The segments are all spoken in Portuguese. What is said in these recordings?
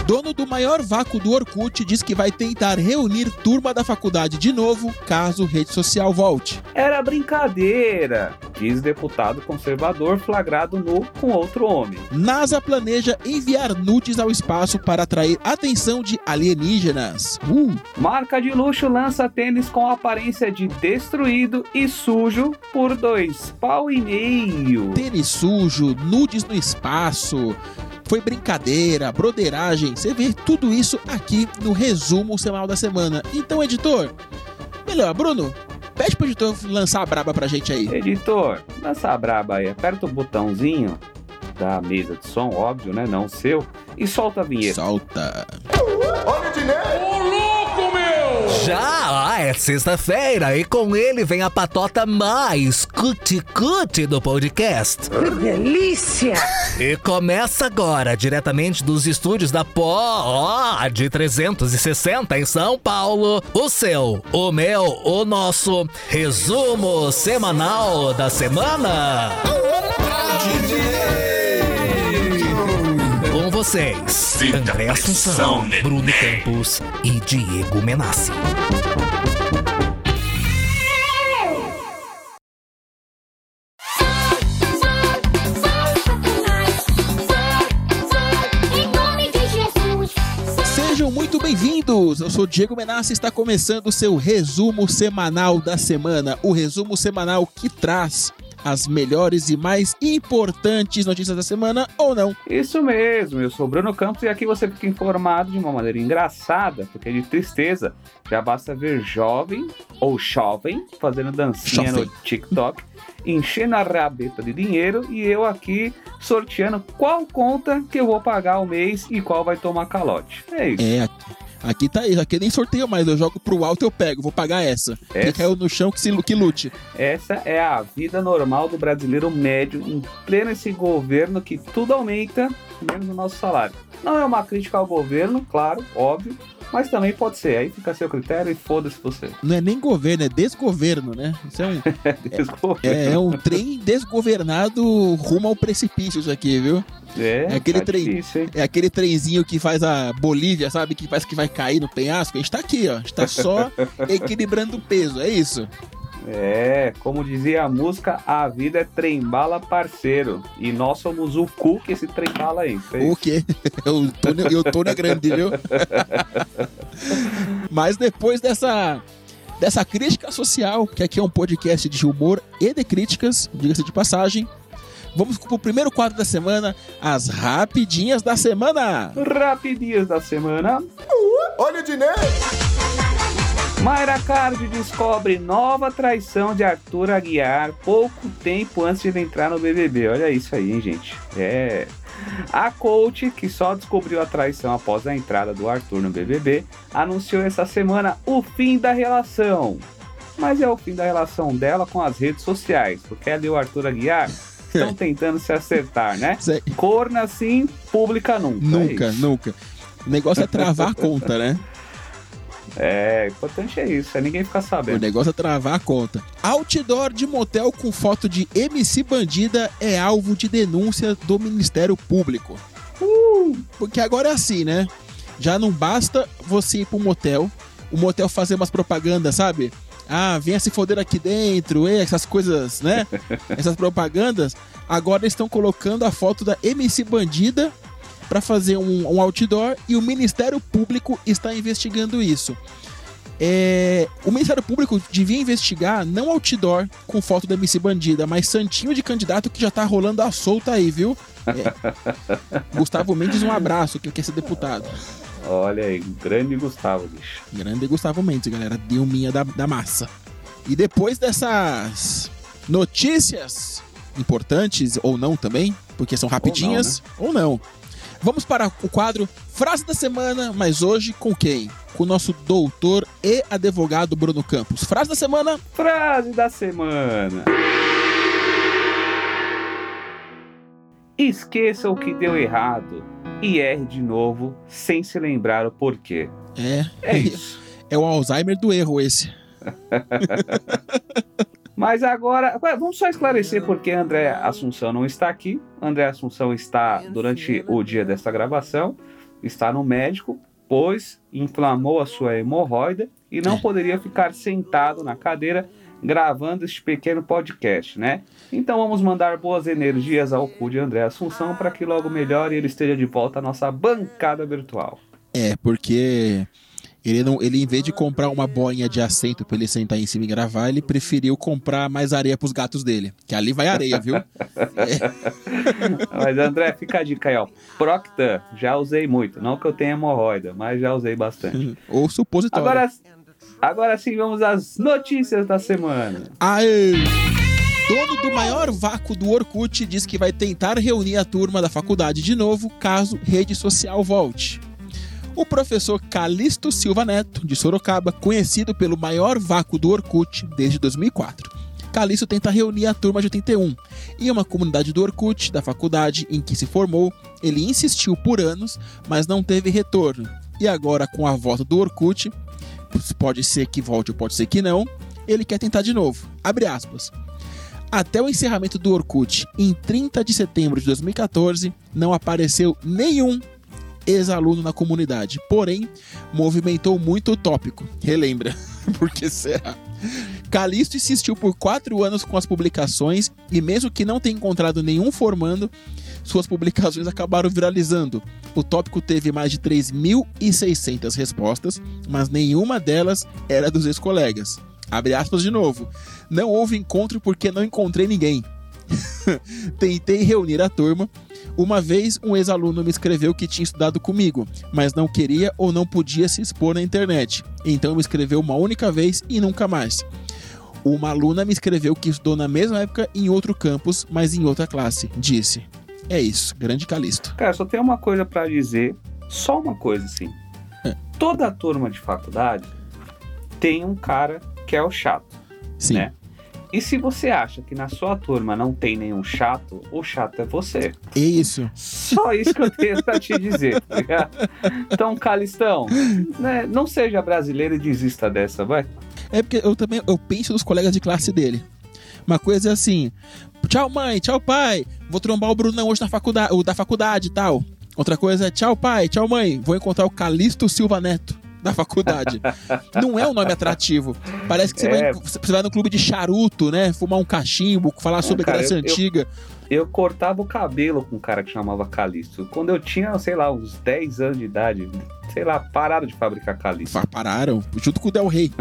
Dono do maior vácuo do Orkut diz que vai tentar reunir turma da faculdade de novo, caso rede social volte. Era brincadeira, diz deputado conservador flagrado nu com outro homem. NASA planeja enviar nudes ao espaço para atrair atenção de alienígenas. Marca de luxo lança tênis com aparência de destruído e sujo por R$2,5. Tênis sujo, nudes no espaço... Foi brincadeira, broderagem, você vê tudo isso aqui no resumo semanal da semana. Então, editor, melhor, Bruno, pede pro editor lançar a braba pra gente aí. Editor, lança a braba aí, aperta o botãozinho da mesa de som, óbvio, né, não o seu, e solta a vinheta. Solta. Olha o dinheiro! Já é sexta-feira e com ele vem a patota mais cuti-cuti do podcast. Que delícia! E começa agora, diretamente dos estúdios da Pod 360 em São Paulo, o seu, o meu, o nosso resumo semanal da semana. Com vocês, André Assunção, Bruno Campos e Diego Menassi. Sejam muito bem-vindos, eu sou Diego Menassi e está começando o seu resumo semanal da semana, o resumo semanal que traz as melhores e mais importantes notícias da semana, ou não? Isso mesmo, eu sou Bruno Campos e aqui você fica informado de uma maneira engraçada, porque de tristeza já basta ver jovem ou jovem fazendo dancinha no TikTok, enchendo a rabeta de dinheiro e eu aqui sorteando qual conta que eu vou pagar o mês e qual vai tomar calote. É isso. Aqui tá isso, aqui nem sorteio mais, eu jogo pro alto e eu pego, vou pagar essa. Quem caiu no chão que lute. Essa é a vida normal do brasileiro médio, em pleno esse governo que tudo aumenta, menos o nosso salário. Não é uma crítica ao governo, claro, óbvio, mas também pode ser, aí fica a seu critério e foda-se você. Não é nem governo, é desgoverno, né? Isso é um trem desgovernado rumo ao precipício isso aqui, viu? É aquele trem, difícil, hein? É aquele trenzinho que faz a Bolívia, sabe? Que parece que vai cair no penhasco. A gente tá aqui, ó. A gente tá só equilibrando o peso, é isso? É, como dizia a música, a vida é trem-bala parceiro. E nós somos o cu que esse trem-bala aí. O quê? O Tônio é grande, viu? Mas depois dessa crítica social, que aqui é um podcast de humor e de críticas, diga-se de passagem, vamos pro primeiro quadro da semana, as rapidinhas da semana. Rapidinhas da semana. Olha o dinheiro! Mayra Card descobre nova traição de Arthur Aguiar pouco tempo antes de ele entrar no BBB. Olha isso aí, hein, gente. A coach, que só descobriu a traição após a entrada do Arthur no BBB, anunciou essa semana o fim da relação. Mas é o fim da relação dela com as redes sociais, porque ela e o Arthur Aguiar estão tentando se acertar, né? Corna sim, pública nunca. Nunca. O negócio é travar a conta, né? Importante é isso, ninguém ficar sabendo. O negócio é travar a conta. Outdoor de motel com foto de MC Bandida é alvo de denúncia do Ministério Público. Porque agora é assim, né? Já não basta você ir pro motel, o motel fazer umas propagandas, sabe? Venha se foder aqui dentro, essas coisas, né? Essas propagandas. Agora eles estão colocando a foto da MC Bandida para fazer um outdoor e o Ministério Público está investigando isso. O Ministério Público devia investigar não outdoor com foto da MC Bandida, mas santinho de candidato que já tá rolando a solta aí, viu? Gustavo Mendes, um abraço, que quer ser deputado. Olha aí, grande Gustavo, bicho. Grande Gustavo Mendes, galera, Dilminha da massa. E depois dessas notícias importantes, ou não também, porque são rapidinhas, ou não. Vamos para o quadro Frase da Semana, mas hoje com quem? Com o nosso doutor e advogado Bruno Campos. Frase da semana? Frase da semana. Esqueça o que deu errado e erre de novo sem se lembrar o porquê. É isso. É o Alzheimer do erro esse. Mas agora, vamos só esclarecer porque André Assunção não está aqui. André Assunção está durante o dia desta gravação está no médico, pois inflamou a sua hemorroida e não poderia ficar sentado na cadeira gravando este pequeno podcast, né? Então vamos mandar boas energias ao cu de André Assunção para que logo melhore e ele esteja de volta à nossa bancada virtual. Porque ele em vez de comprar uma boinha de assento pra ele sentar em cima e gravar, ele preferiu comprar mais areia pros gatos dele, que ali vai areia, viu? Mas André, fica a dica aí, ó. Proctan, já usei muito, não que eu tenha hemorroida, mas já usei bastante. Ou supositório. Agora sim, vamos às notícias da semana. Aê! Dono do maior vácuo do Orkut diz que vai tentar reunir a turma da faculdade de novo caso rede social volte. O professor Calixto Silva Neto, de Sorocaba, conhecido pelo maior vácuo do Orkut desde 2004. Calixto tenta reunir a turma de 81. Em uma comunidade do Orkut, da faculdade em que se formou, ele insistiu por anos, mas não teve retorno. E agora, com a volta do Orkut, pode ser que volte ou pode ser que não, ele quer tentar de novo. Abre aspas. Até o encerramento do Orkut, em 30 de setembro de 2014, não apareceu nenhum ex-aluno na comunidade. Porém, movimentou muito o tópico. Relembra. Por que será? Calixto insistiu por 4 anos com as publicações e mesmo que não tenha encontrado nenhum formando, suas publicações acabaram viralizando. O tópico teve mais de 3.600 respostas, mas nenhuma delas era dos ex-colegas. Abre aspas de novo. Não houve encontro porque não encontrei ninguém. Tentei reunir a turma. Uma vez, um ex-aluno me escreveu que tinha estudado comigo, mas não queria ou não podia se expor na internet. Então me escreveu uma única vez e nunca mais. Uma aluna me escreveu que estudou na mesma época em outro campus, mas em outra classe. Disse. É isso, grande Calixto. Cara, só tem uma coisa pra dizer, só uma coisa assim. Toda a turma de faculdade tem um cara que é o chato. Sim. Né? E se você acha que na sua turma não tem nenhum chato, o chato é você. É isso. Só isso que eu tenho pra te dizer. Tá ligado? Então, Calistão, né, não seja brasileiro e desista dessa, vai. É porque eu penso nos colegas de classe dele. Uma coisa é assim, tchau mãe, tchau pai, vou trombar o Brunão hoje na faculdade, o da faculdade e tal. Outra coisa é tchau pai, tchau mãe, vou encontrar o Calixto Silva Neto da faculdade. Não é um nome atrativo. Parece que você vai no clube de charuto, né? Fumar um cachimbo, falar sobre a Grécia Antiga. Eu cortava o cabelo com um cara que chamava Calixto. Quando eu tinha, sei lá, uns 10 anos de idade, sei lá, pararam de fabricar Calixto. Pararam, junto com o Del Rey.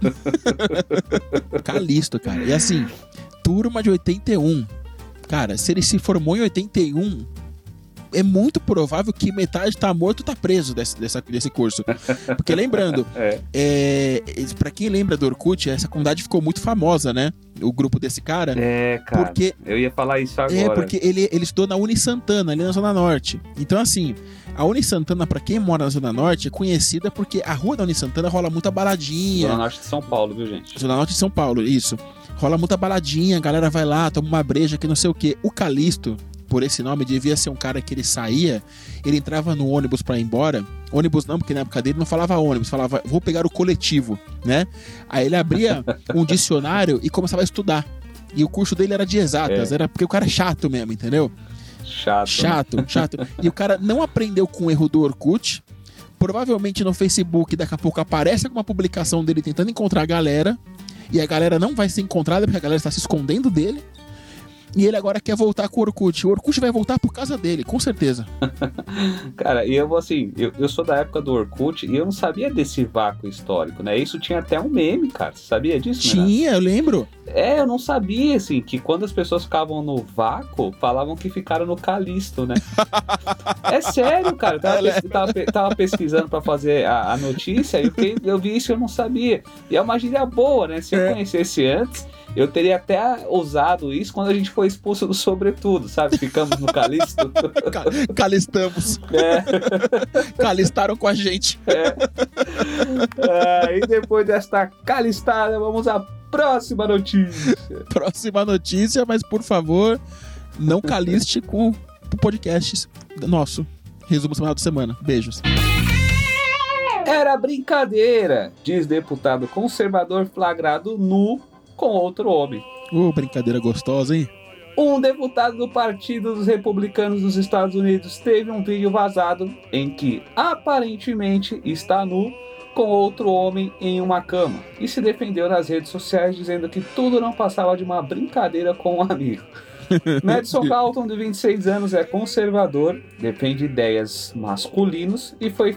Calixto, cara. E assim, turma de 81. Cara, se ele se formou em 81, é muito provável que metade tá morto ou tá preso desse curso. Porque lembrando, pra quem lembra do Orkut, essa comunidade ficou muito famosa, né? O grupo desse cara. Cara, porque, eu ia falar isso agora. Porque ele estudou na Uni Santana, ali na Zona Norte. Então, assim, a Uni Santana, pra quem mora na Zona Norte, é conhecida porque a rua da Uni Santana rola muita baladinha. Zona Norte de São Paulo, viu, gente? Zona Norte de São Paulo, isso. Rola muita baladinha, a galera vai lá, toma uma breja, que não sei o quê. O Calixto, por esse nome, devia ser um cara que ele saía, ele entrava no ônibus pra ir embora. Ônibus não, porque na época dele não falava ônibus, falava, vou pegar o coletivo, né? Aí ele abria um dicionário e começava a estudar. E o curso dele era de exatas, era porque o cara é chato mesmo, entendeu? Chato. E o cara não aprendeu com o erro do Orkut. Provavelmente no Facebook, daqui a pouco aparece alguma publicação dele tentando encontrar a galera. E a galera não vai ser encontrada porque a galera está se escondendo dele. E ele agora quer voltar com o Orkut. O Orkut vai voltar por causa dele, com certeza. Cara, e eu vou assim, eu sou da época do Orkut e eu não sabia desse vácuo histórico, né? Isso tinha até um meme, cara. Você sabia disso? Tinha, eu lembro. Eu não sabia, assim, que quando as pessoas ficavam no vácuo, falavam que ficaram no Calixto, né? É sério, cara. Eu tava pesquisando pra fazer a notícia e eu vi isso e eu não sabia. E é uma gíria boa, né? Se eu conhecesse antes, eu teria até usado isso quando a gente foi expulso do Sobretudo, sabe? Ficamos no Calixto. Calistamos. Calistaram com a gente. E depois desta calistada, vamos à próxima notícia. Próxima notícia, mas por favor, não caliste com o podcast nosso. Resumo semanal da semana. Beijos. Era brincadeira, diz deputado conservador flagrado nu com outro homem. Brincadeira gostosa, hein? Um deputado do Partido dos Republicanos dos Estados Unidos teve um vídeo vazado em que aparentemente está nu com outro homem em uma cama e se defendeu nas redes sociais dizendo que tudo não passava de uma brincadeira com um amigo. Madison Calton, de 26 anos, é conservador, defende ideias masculinos e foi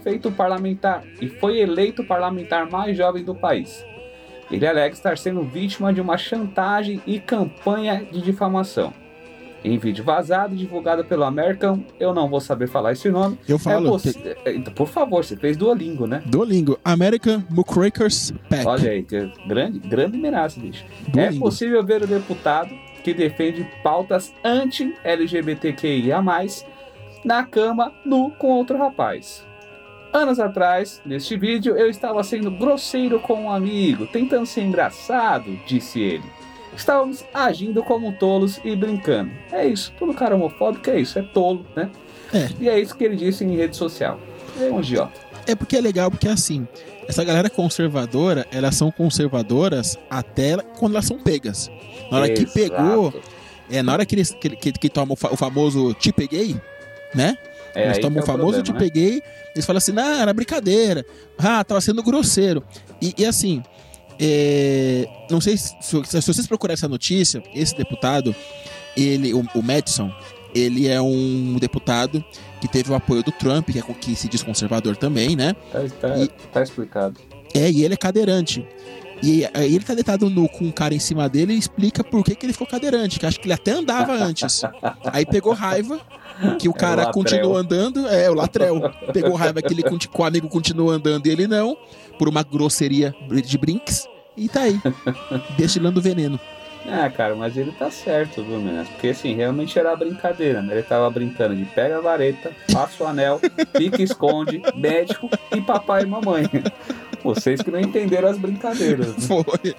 eleito parlamentar mais jovem do país. Ele alega estar sendo vítima de uma chantagem e campanha de difamação. Em vídeo vazado, divulgado pelo American, eu não vou saber falar esse nome. Eu falo. Por favor, você fez Duolingo, né? Duolingo, American Muckrakers Pack. Olha aí, que grande ameaça, bicho. Duolingo. É possível ver o deputado que defende pautas anti-LGBTQIA+, na cama, nu com outro rapaz. Anos atrás, neste vídeo, eu estava sendo grosseiro com um amigo, tentando ser engraçado, disse ele. Estávamos agindo como tolos e brincando. É isso, todo cara homofóbico é isso, é tolo, né? É. E é isso que ele disse em rede social. É um idiota. É porque é legal, porque assim, essa galera conservadora, elas são conservadoras até quando elas são pegas. Na hora que pegou, na hora que eles que tomam o famoso te peguei, né? Eles tomam o famoso te peguei, eles falam assim, não, era brincadeira, tava sendo grosseiro. E assim, não sei se vocês procurarem essa notícia, esse deputado, o Madison, ele é um deputado que teve o apoio do Trump, que se diz conservador também, né? Tá explicado. E ele é cadeirante. E aí ele tá deitado nu com um cara em cima dele e explica por que ele ficou cadeirante, que acho que ele até andava antes. Aí pegou raiva que o cara continua andando, o latrel. Pegou raiva que o amigo continua andando e ele não, por uma grosseria de brinks, e tá aí, destilando veneno. Cara, mas ele tá certo, viu, Minas? Porque assim, realmente era brincadeira, né? Ele tava brincando de pega a vareta, passa o anel, pica e esconde, médico e papai e mamãe. Vocês que não entenderam as brincadeiras. Né? Foi.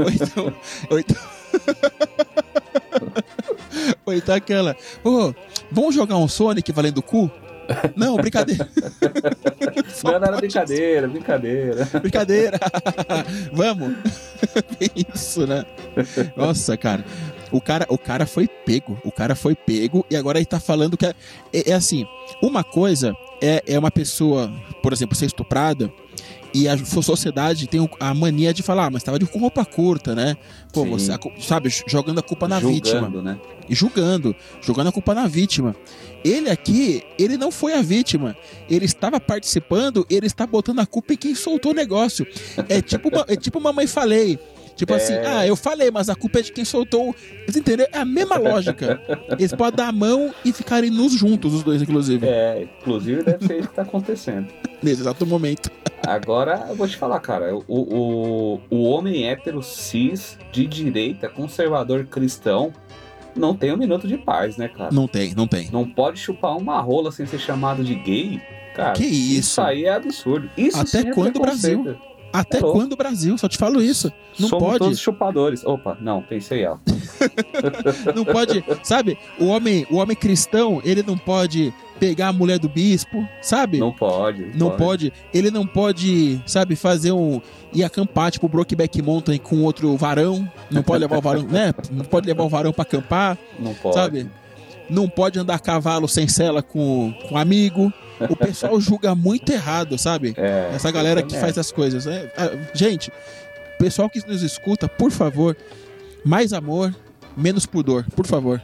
Ou então aquela, vamos jogar um Sonic valendo o cu? Não, brincadeira. Não era brincadeira. Brincadeira. Vamos. Isso, né? Nossa, cara. O cara foi pego. E agora ele tá falando que é assim, uma coisa é uma pessoa, por exemplo, ser estuprada. E a sociedade tem a mania de falar, mas tava com roupa curta, né? Pô, você, sabe, jogando a culpa na vítima. Né? E jogando a culpa na vítima. Ele aqui, ele não foi a vítima. Ele estava participando, ele está botando a culpa em quem soltou o negócio. É tipo Mamãe Falei. Tipo assim, eu falei, mas a culpa é de quem soltou. Você entendeu? É a mesma lógica. Eles podem dar a mão e ficarem nus juntos, os dois, inclusive. Inclusive deve ser isso que tá acontecendo. Nesse exato momento. Agora, eu vou te falar, cara, o homem hétero cis, de direita, conservador cristão, não tem um minuto de paz, né, cara? Não tem. Não pode chupar uma rola sem ser chamado de gay, cara. Que isso? Isso aí é absurdo. Isso até quando o Brasil? Até quando o Brasil? Só te falo isso. Não Somos pode. Todos chupadores. Opa, não, pensei alto. Não pode, sabe? O homem cristão, ele não pode pegar a mulher do bispo, sabe? Não pode. Ele não pode, sabe, ir acampar, tipo, Brokeback Mountain com outro varão. Não pode levar o varão, né? Não pode levar o varão pra acampar. Não pode. Sabe? Não pode andar a cavalo sem sela com um amigo. O pessoal julga muito errado, sabe? Essa galera que faz as coisas. Gente, pessoal que nos escuta, por favor, mais amor, menos pudor, por favor.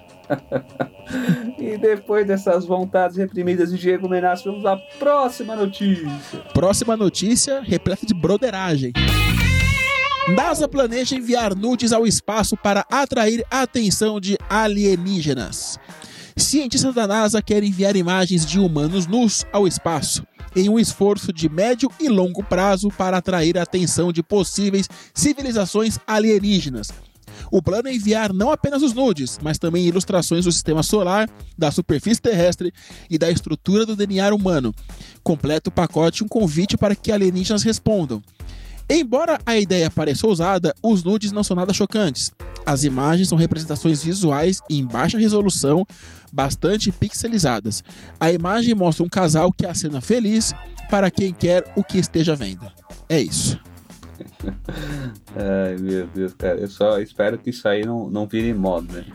E depois dessas vontades reprimidas de Diego Menace, vamos à próxima notícia. Próxima notícia, repleta de broderagem. NASA planeja enviar nudes ao espaço para atrair a atenção de alienígenas. Cientistas da NASA querem enviar imagens de humanos nus ao espaço, em um esforço de médio e longo prazo para atrair a atenção de possíveis civilizações alienígenas. O plano é enviar não apenas os nudes, mas também ilustrações do sistema solar, da superfície terrestre e da estrutura do DNA humano. Completa o pacote um convite para que alienígenas respondam. Embora a ideia pareça ousada, os nudes não são nada chocantes. As imagens são representações visuais em baixa resolução, bastante pixelizadas. A imagem mostra um casal que acena feliz para quem quer o que esteja vendo. É isso. Ai, meu Deus, cara. Eu só espero que isso aí não vire moda, né?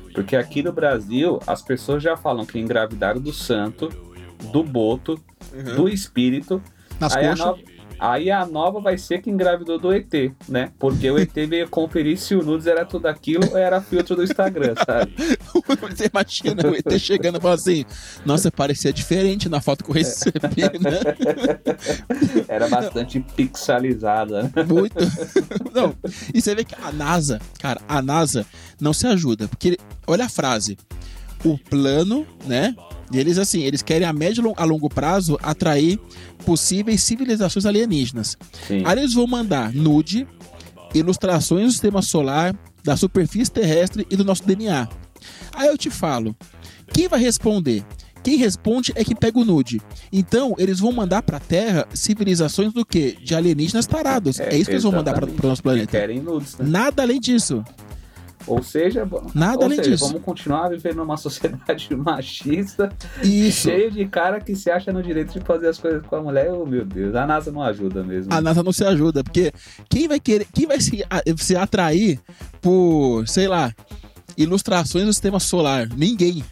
Porque aqui no Brasil, as pessoas já falam que engravidaram do santo, do boto, do espírito. Nas Aí coxas. Aí a nova vai ser que engravidou do ET, né? Porque o ET veio conferir se o nudes era tudo aquilo ou era filtro do Instagram, sabe? Você imagina o ET chegando e falando assim: nossa, parecia diferente na foto que eu recebi, né? Era bastante pixelizada, né? Muito. Não, e você vê que a NASA, cara, a NASA não se ajuda. Porque, olha a frase: o plano, né? E eles, assim, eles querem a médio e a longo prazo atrair possíveis civilizações alienígenas. Sim. Aí eles vão mandar nude, ilustrações do sistema solar, da superfície terrestre e do nosso DNA. Aí eu te falo, quem vai responder? Quem responde é quem pega o nude. Então, eles vão mandar pra Terra civilizações do quê? De alienígenas tarados. É isso que eles vão mandar pro nosso planeta. Que querem nudes, né? Nada além disso. Ou seja, disso. Vamos continuar vivendo numa sociedade machista, Isso. cheio de cara que se acha no direito de fazer as coisas com a mulher. Oh, meu Deus, a NASA não ajuda mesmo. A NASA não se ajuda, porque quem vai se atrair por, sei lá, ilustrações do sistema solar? Ninguém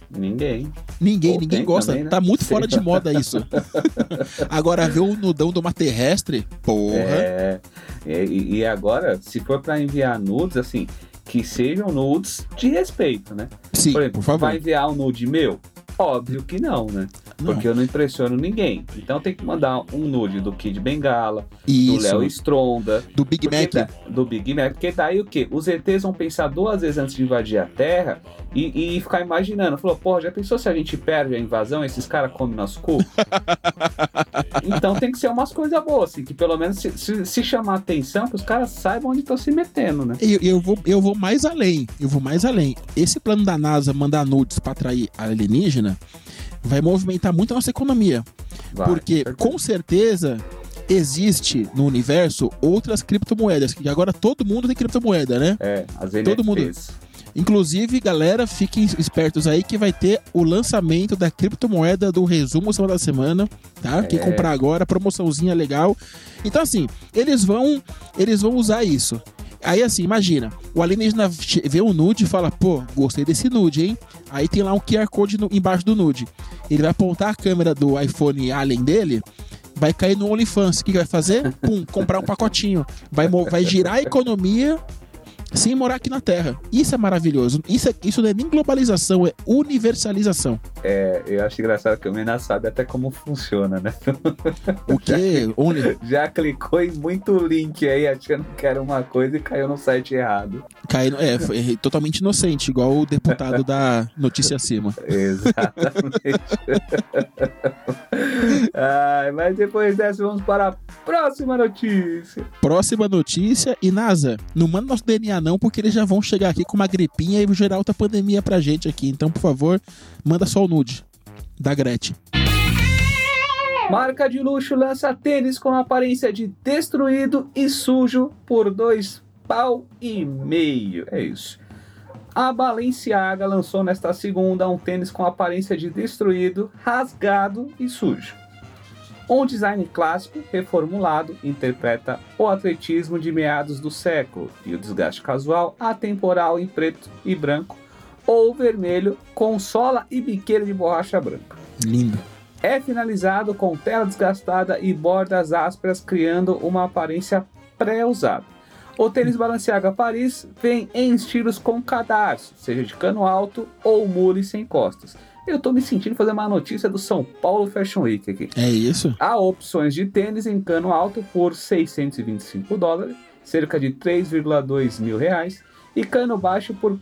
gosta. Também, né? Tá muito fora de moda isso. Agora, ver o nudão de uma terrestre, porra. E agora, se for pra enviar nudes, assim, que sejam nudes de respeito, né? Sim, por exemplo, por favor. vai enviar um nude meu? Óbvio que não, né? Não. Porque eu não impressiono ninguém. Então tem que mandar um nude do Kid Bengala, Isso. do Léo Stronda, Do Big Mac. do Big Mac. Porque daí o quê? Os ETs vão pensar 2 vezes antes de invadir a Terra e ficar imaginando. Falou, porra, já pensou se a gente perde a invasão e esses caras comem nosso cu? Então tem que ser umas coisas boas, assim, que pelo menos se chamar atenção, que os caras saibam onde estão se metendo, né? Eu vou mais além. Esse plano da NASA mandar nudes pra atrair alienígena vai movimentar muito a nossa economia. Porque, com certeza, existe no universo outras criptomoedas. Que agora todo mundo tem criptomoeda, né? As NFTs. Todo mundo. Inclusive, galera, fiquem espertos aí que vai ter o lançamento da criptomoeda do resumo semana da semana, tá? Quem comprar agora, promoçãozinha legal. Então, assim, eles vão usar isso. Aí, assim, imagina, o alienígena vê um nude e fala, pô, gostei desse nude, hein? Aí tem lá um QR Code embaixo do nude. Ele vai apontar a câmera do iPhone Alien dele, vai cair no OnlyFans. O que vai fazer? Pum, comprar um pacotinho. Vai girar a economia sem morar aqui na Terra. Isso é maravilhoso. Isso não é nem globalização, é universalização. Eu acho engraçado que o Mena sabe até como funciona, né? O quê? Já clicou em muito link aí, achando que era uma coisa e caiu no site errado. Foi totalmente inocente, igual o deputado da notícia acima. Exatamente. Mas depois dessa, vamos para a próxima notícia. Próxima notícia. E NASA, não manda nosso DNA não, porque eles já vão chegar aqui com uma gripinha e gerar outra pandemia pra gente aqui. Então, por favor, manda só o nude da Gretchen. Marca de luxo lança tênis com aparência de destruído e sujo por R$2,5 pau. É isso. A Balenciaga lançou nesta segunda um tênis com aparência de destruído, rasgado e sujo. Um design clássico, reformulado, interpreta o atletismo de meados do século e o desgaste casual atemporal em preto e branco ou vermelho com sola e biqueira de borracha branca. Lindo. É finalizado com tela desgastada e bordas ásperas, criando uma aparência pré-usada. O tênis Balenciaga Paris vem em estilos com cadarço, seja de cano alto ou mule sem costas. Eu tô me sentindo fazer uma notícia do São Paulo Fashion Week aqui. É isso? Há opções de tênis em cano alto por $625, cerca de 3,2 mil reais, e cano baixo por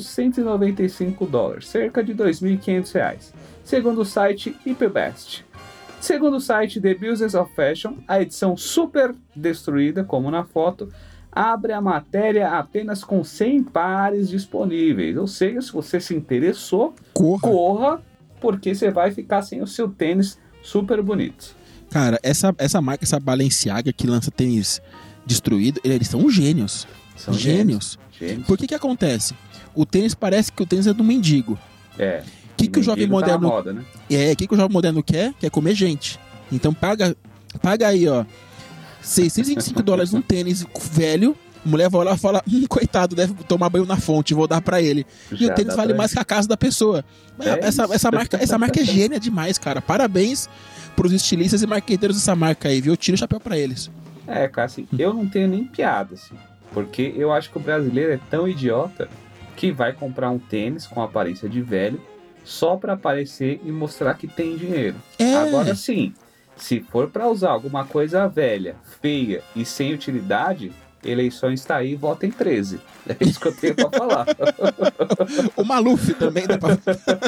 $495, cerca de 2.500 reais, segundo o site Hyperbest. Segundo o site The Business of Fashion, a edição super destruída, como na foto, abre a matéria apenas com 100 pares disponíveis. Ou seja, se você se interessou, corra, porque você vai ficar sem o seu tênis super bonito. Cara, essa marca, essa Balenciaga que lança tênis destruído, eles são gênios. São gênios. Por que acontece? O tênis parece que o tênis é do mendigo. O que o jovem moderno... Tá na moda, né? O que o jovem moderno quer? Quer comer gente. Então paga aí, ó, $625 num tênis velho, A mulher vai lá e fala, coitado, deve tomar banho na fonte, vou dar pra ele. E Já o tênis dá vale pra mais que a casa da pessoa. Essa marca é gênia demais, cara. Parabéns pros estilistas e marqueteiros dessa marca aí, viu? Tira o chapéu pra eles. Cara, assim, eu não tenho nem piada, assim. Porque eu acho que o brasileiro é tão idiota que vai comprar um tênis com aparência de velho só pra aparecer e mostrar que tem dinheiro. Agora sim, se for pra usar alguma coisa velha, feia e sem utilidade, eleições está aí, vota em 13. É isso que eu tenho pra falar. O Maluf também dá pra...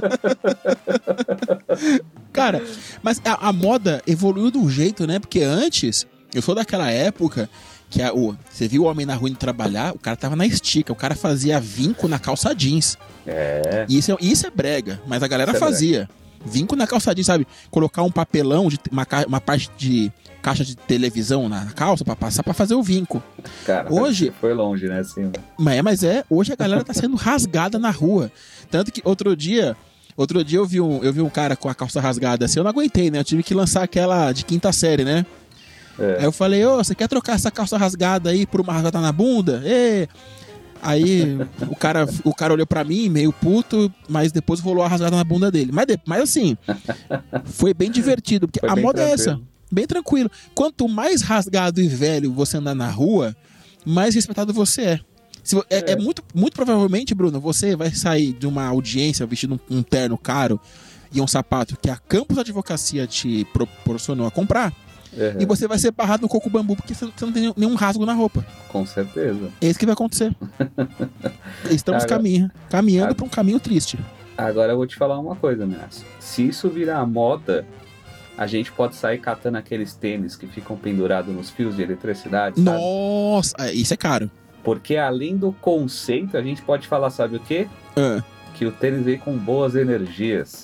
Cara, mas a moda evoluiu de um jeito, né? Porque antes, eu sou daquela época que você viu o homem na rua indo trabalhar, o cara tava na estica, o cara fazia vinco na calça jeans. Isso é brega, mas a galera fazia. Vinco na calça jeans, sabe? Colocar um papelão, uma parte de caixa de televisão na calça pra passar pra fazer o vinco. Cara, hoje foi longe, né? Assim, hoje a galera tá sendo rasgada na rua. Tanto que outro dia eu vi um cara com a calça rasgada assim, eu não aguentei, né? Eu tive que lançar aquela de 5ª série, né? Aí eu falei, você quer trocar essa calça rasgada aí por uma rasgada na bunda? Aí o cara olhou pra mim, meio puto, mas depois rolou a rasgada na bunda dele. Mas assim, foi bem divertido, porque a moda é essa, bem tranquilo. Quanto mais rasgado e velho você andar na rua, mais respeitado você é. Muito, muito provavelmente, Bruno, você vai sair de uma audiência vestindo um terno caro e um sapato que a Campos Advocacia te proporcionou a comprar. E você vai ser barrado no coco bambu porque você não tem nenhum rasgo na roupa. Com certeza. É isso que vai acontecer. Estamos caminhando para um caminho triste. Agora eu vou te falar uma coisa, Minas. Se isso virar moda, a gente pode sair catando aqueles tênis que ficam pendurados nos fios de eletricidade, sabe? Nossa, isso é caro. Porque além do conceito, a gente pode falar, sabe o quê? Que o tênis veio com boas energias.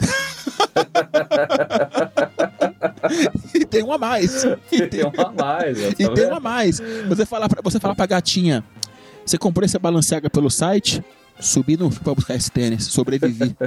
E tem uma a mais. Tem uma a mais. Você fala pra gatinha, você comprou esse Balenciaga pelo site? Subi no fio pra buscar esse tênis, sobrevivi.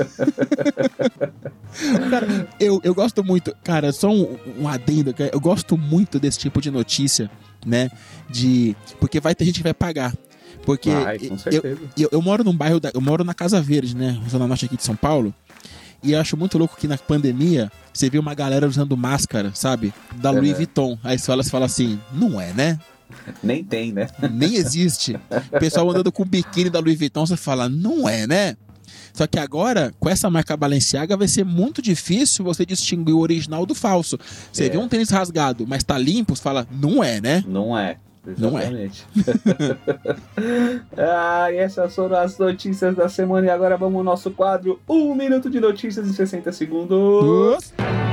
Cara, eu gosto muito, cara, só um adendo, eu gosto muito desse tipo de notícia, né? Porque vai ter gente que vai pagar. Porque com certeza. Eu moro num bairro, eu moro na Casa Verde, né? Zona Norte aqui de São Paulo. E eu acho muito louco que na pandemia você viu uma galera usando máscara, sabe? Da Louis Vuitton. Aí você fala assim, não é, né? Nem tem, né? Nem existe. O pessoal andando com o biquíni da Louis Vuitton, você fala, não é, né? Só que agora, com essa marca Balenciaga, vai ser muito difícil você distinguir o original do falso. Você vê um tênis rasgado, mas tá limpo, você fala, não é, né? Não é. Exatamente. Não é. E essas foram as notícias da semana. E agora vamos ao nosso quadro 1 minuto de notícias em 60 segundos.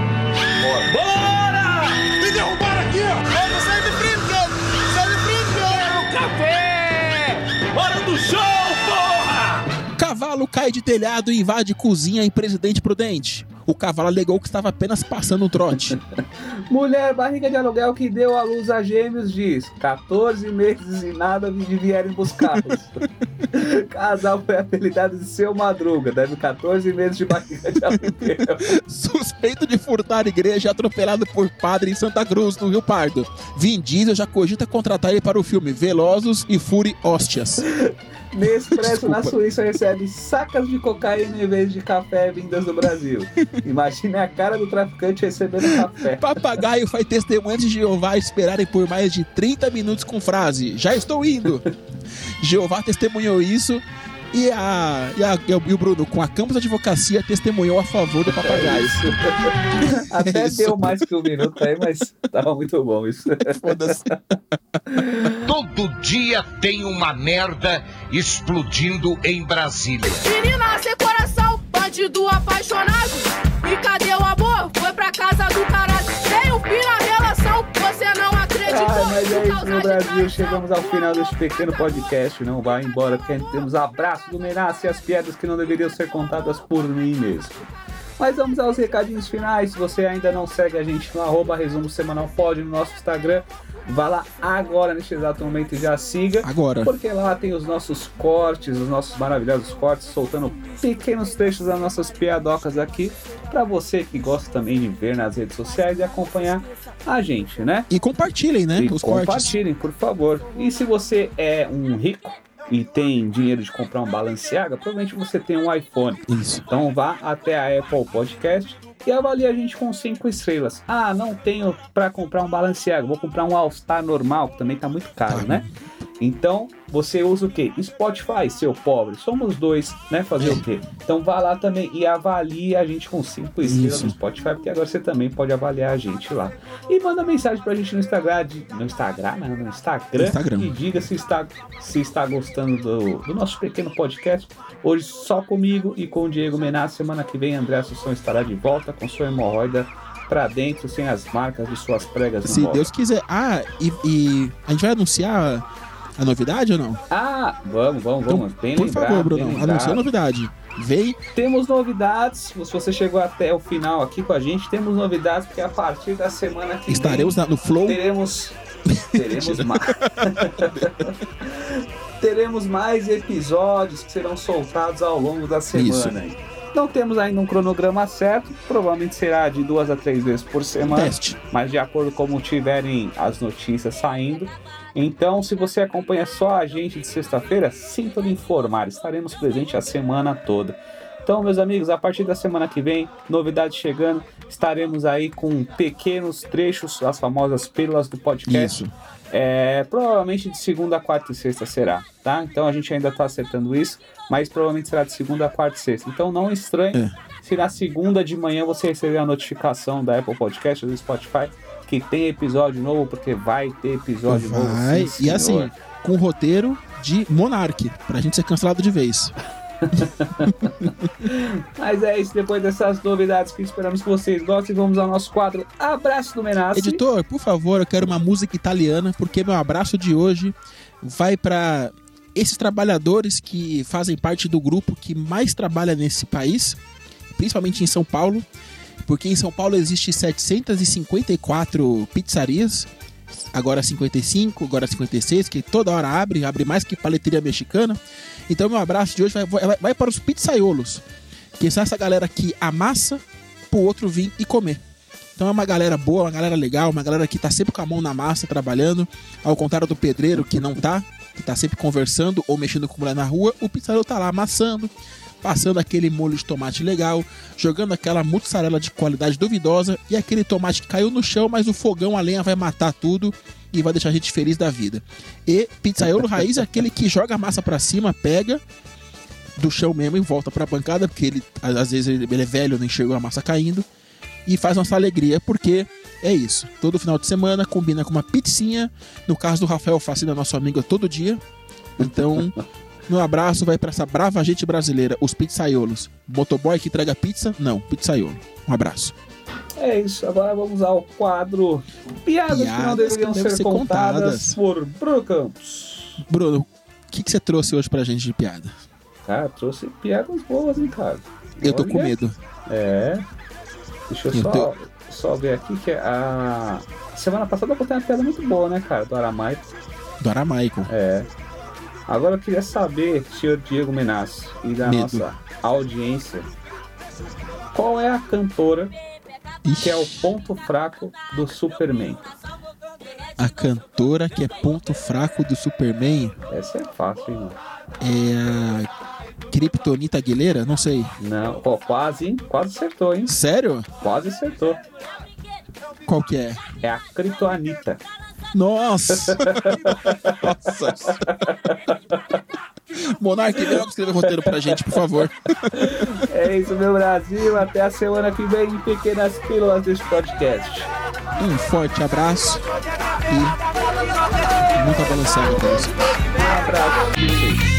Bora! Me derrubaram aqui, ó! Sai de frente, sai de frente! Quero café! Hora do show, porra! Cavalo cai de telhado e invade cozinha em Presidente Prudente. O cavalo alegou que estava apenas passando um trote. Mulher barriga de aluguel que deu à luz a gêmeos diz 14 meses e nada de vierem buscá-los. Casal foi apelidado de Seu Madruga, deve 14 meses de barriga de aluguel. Suspeito de furtar igreja atropelado por padre em Santa Cruz, no Rio Pardo. Vin Diesel já cogita contratar ele para o filme Velozes e Fúria Hóstias. Nespresso na Suíça recebe sacas de cocaína em vez de café vindas do Brasil. Imagine a cara do traficante recebendo café. Papagaio faz testemunhas de Jeová esperarem por mais de 30 minutos com frase, já estou indo. Jeová testemunhou isso e o Bruno, com a Campos Advocacia, testemunhou a favor do papagaio. Até deu mais que 1 minuto aí, mas tava muito bom isso. Foda-se. Todo dia tem uma merda explodindo em Brasília. Menina sem coração, bandido apaixonado. E cadê o amor? Foi pra casa do caralho. Tem um fim na relação, você não acreditou. Mas é isso, meu Brasil. Chegamos ao final deste pequeno podcast. Não vai embora, porque temos abraço do Menace e as piadas que não deveriam ser contadas por mim mesmo. Mas vamos aos recadinhos finais. Se você ainda não segue a gente no @resumo semanal, pode no nosso Instagram. vá lá agora, neste exato momento, e já siga. Agora. Porque lá tem os nossos cortes, os nossos maravilhosos cortes, soltando pequenos trechos das nossas piadocas aqui, pra você que gosta também de ver nas redes sociais e acompanhar a gente, né? E compartilhem, né? E Os cortes. compartilhem, por favor. E se você é um rico e tem dinheiro de comprar um Balenciaga, provavelmente você tem um iPhone. Isso. Então vá até a Apple Podcast e avalie a gente com 5 estrelas. Ah, não tenho pra comprar um Balenciaga, vou comprar um All Star normal, que também tá muito caro, né? Então, você usa o quê? Spotify, seu pobre. Somos dois, né? Fazer o quê? Então vá lá também e avalie a gente com 5 estrelas no Spotify, porque agora você também pode avaliar a gente lá. E manda mensagem pra gente no Instagram. No Instagram. E diga se está gostando do nosso pequeno podcast. Hoje só comigo e com o Diego Menassi. Semana que vem, André Assunção estará de volta com sua hemorroida pra dentro, sem as marcas de suas pregas. Se Deus quiser. Ah, e a gente vai anunciar a novidade ou não? Ah, vamos. Então, Bem por lembrado, favor, Bruno, bem lembrado. anuncia a novidade. Vem. Temos novidades. Se você chegou até o final aqui com a gente, temos novidades, porque a partir da semana que estaremos no Flow. Teremos mais. Teremos mais episódios que serão soltados ao longo da semana. Não temos ainda um cronograma certo, provavelmente será de 2 a 3 vezes por semana, mas de acordo com como tiverem as notícias saindo. Então, se você acompanha só a gente de sexta-feira, sinta me informar, estaremos presentes a semana toda. Então, meus amigos, a partir da semana que vem, novidades chegando, estaremos aí com pequenos trechos, as famosas pílulas do podcast. Isso. Provavelmente de segunda, quarta e sexta será, tá? Então a gente ainda tá acertando isso, mas provavelmente será de segunda, quarta e sexta. Então não estranhe se na segunda de manhã você receber a notificação da Apple Podcast ou do Spotify que tem episódio novo, porque vai ter episódio novo. Sim, e assim, com roteiro de Monark, pra gente ser cancelado de vez. Mas é isso, depois dessas novidades que esperamos que vocês gostem, vamos ao nosso quadro Abraço do Menassi. Editor, por favor, eu quero uma música italiana, porque meu abraço de hoje vai para esses trabalhadores que fazem parte do grupo que mais trabalha nesse país, principalmente em São Paulo, porque em São Paulo existe 754 pizzarias, agora 55, agora 56, que toda hora abre mais que paleteria mexicana. Então meu abraço de hoje vai para os pizzaiolos, que são essa galera que amassa pro outro vir e comer. Então é uma galera boa, uma galera legal, uma galera que tá sempre com a mão na massa trabalhando, ao contrário do pedreiro que não tá, que tá sempre conversando ou mexendo com mulher na rua. O pizzaiolo tá lá amassando, passando aquele molho de tomate legal, jogando aquela mussarela de qualidade duvidosa e aquele tomate que caiu no chão, mas o fogão, a lenha vai matar tudo e vai deixar a gente feliz da vida. E pizzaiolo raiz é aquele que joga a massa pra cima, pega do chão mesmo e volta pra bancada, porque ele, às vezes ele é velho, não enxergou a massa caindo, e faz nossa alegria, porque é isso. Todo final de semana combina com uma pizzinha. No caso do Rafael Facina, nosso amigo, todo dia. Então, meu abraço vai pra essa brava gente brasileira, os pizzaiolos. Motoboy que entrega pizza? Não, pizzaiolo. Um abraço. É isso, agora vamos ao quadro Piadas que não deveriam ser contadas por Bruno Campos. Bruno, o que você trouxe hoje pra gente de piada? Cara, trouxe piadas boas, hein, cara? Eu tô com medo. Deixa eu só ver aqui que a semana passada eu contei uma piada muito boa, né, cara? Do Aramaico. Do Aramaico. Agora eu queria saber, senhor Diego Menassi, e da nossa audiência, qual é a cantora que é o ponto fraco do Superman? A cantora que é ponto fraco do Superman? Essa é fácil, hein, mano? É a Kryptonita Aguilera? Não sei. Não, quase, hein? Quase acertou, hein? Sério? Quase acertou. Qual que é? É a Kryptonita. Nossa! Nossa! Monark, vem logo escrever roteiro pra gente, por favor. É isso, meu Brasil. Até a semana que vem em pequenas pílulas desse podcast. Um forte abraço e muita balançada pra você. Um abraço.